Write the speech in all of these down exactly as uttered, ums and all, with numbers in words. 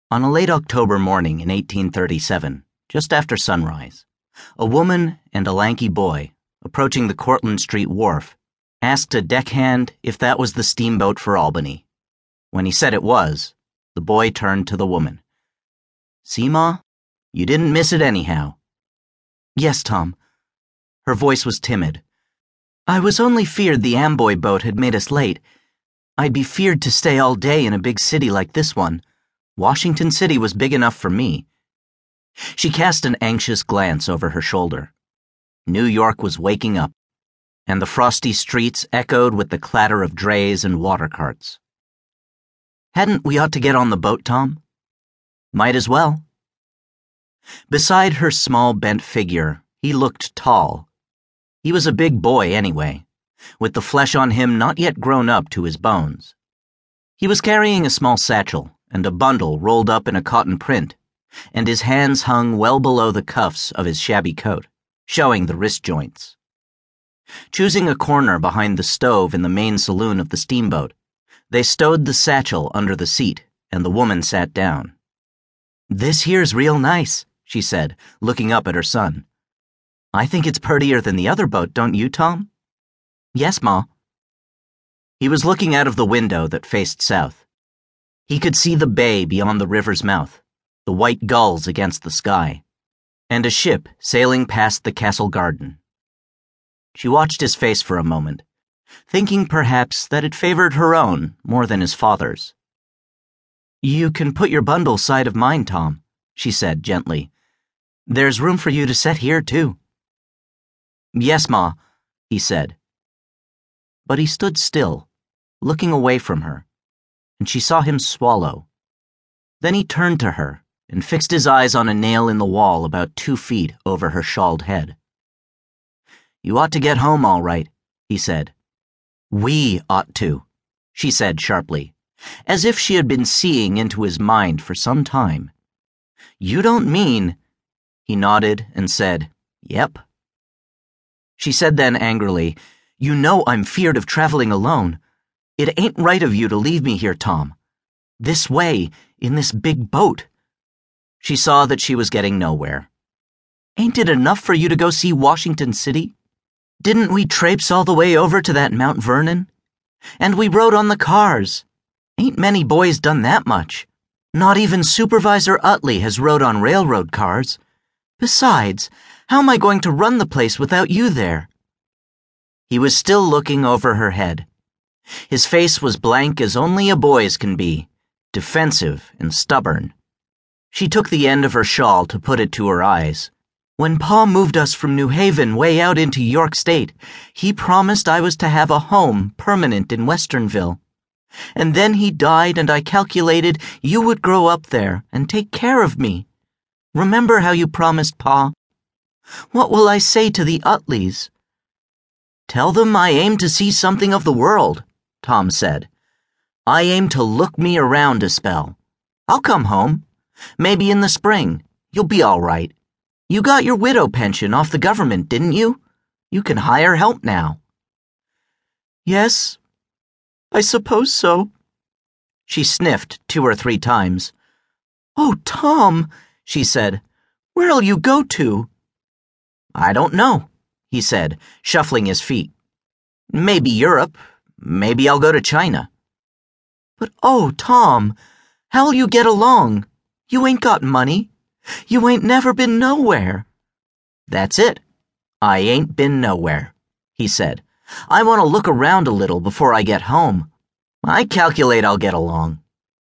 On a late October morning in eighteen thirty-seven, just after sunrise, a woman and a lanky boy, approaching the Cortlandt Street wharf, asked a deckhand if that was the steamboat for Albany. When he said it was, the boy turned to the woman. "See, Ma? You didn't miss it anyhow." "Yes, Tom." Her voice was timid. "I was only feared the Amboy boat had made us late. I'd be feared to stay all day in a big city like this one. Washington City was big enough for me." She cast an anxious glance over her shoulder. New York was waking up, and the frosty streets echoed with the clatter of drays and water carts. "Hadn't we ought to get on the boat, Tom?" "Might as well." Beside her small bent figure, he looked tall. He was a big boy anyway, with the flesh on him not yet grown up to his bones. He was carrying a small satchel and a bundle rolled up in a cotton print, and his hands hung well below the cuffs of his shabby coat, showing the wrist joints. Choosing a corner behind the stove in the main saloon of the steamboat, they stowed the satchel under the seat, and the woman sat down. "This here's real nice," she said, looking up at her son. "I think it's purtier than the other boat, don't you, Tom?" "Yes, Ma." He was looking out of the window that faced south. He could see the bay beyond the river's mouth, the white gulls against the sky, and a ship sailing past the castle garden. She watched his face for a moment, thinking perhaps that it favored her own more than his father's. "You can put your bundle side of mine, Tom," she said gently. "There's room for you to set here, too." "Yes, Ma," he said. But he stood still, looking away from her, and she saw him swallow. Then he turned to her and fixed his eyes on a nail in the wall about two feet over her shawled head. "You ought to get home all right," he said. "We ought to," she said sharply, as if she had been seeing into his mind for some time. "You don't mean—" He nodded and said, "Yep." She said then angrily, "You know I'm feared of traveling alone. It ain't right of you to leave me here, Tom. This way, in this big boat." She saw that she was getting nowhere. "Ain't it enough for you to go see Washington City? Didn't we traipse all the way over to that Mount Vernon? And we rode on the cars. Ain't many boys done that much. Not even Supervisor Utley has rode on railroad cars. Besides, how am I going to run the place without you there?" He was still looking over her head. His face was blank as only a boy's can be, defensive and stubborn. She took the end of her shawl to put it to her eyes. "When Pa moved us from New Haven way out into York State, he promised I was to have a home permanent in Westernville. And then he died, and I calculated you would grow up there and take care of me. Remember how you promised, Pa? What will I say to the Utleys?" "Tell them I aim to see something of the world," Tom said. "I aim to look me around a spell. I'll come home. Maybe in the spring. You'll be all right. You got your widow pension off the government, didn't you? You can hire help now." "Yes, I suppose so." She sniffed two or three times. "Oh, Tom," she said, "where'll you go to?" "I don't know," he said, shuffling his feet. "Maybe Europe. Maybe I'll go to China." "But oh, Tom, how'll you get along? You ain't got money. You ain't never been nowhere." "That's it. I ain't been nowhere," he said. "I want to look around a little before I get home. I calculate I'll get along."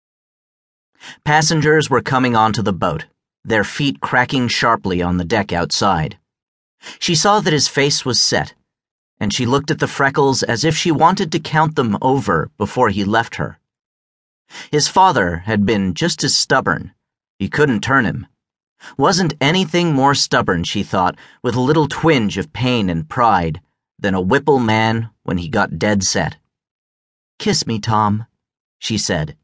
Passengers were coming onto the boat, their feet cracking sharply on the deck outside. She saw that his face was set, and she looked at the freckles as if she wanted to count them over before he left her. His father had been just as stubborn. You couldn't turn him. Wasn't anything more stubborn, she thought, with a little twinge of pain and pride, than a Whipple man when he got dead set. "Kiss me, Tom," she said.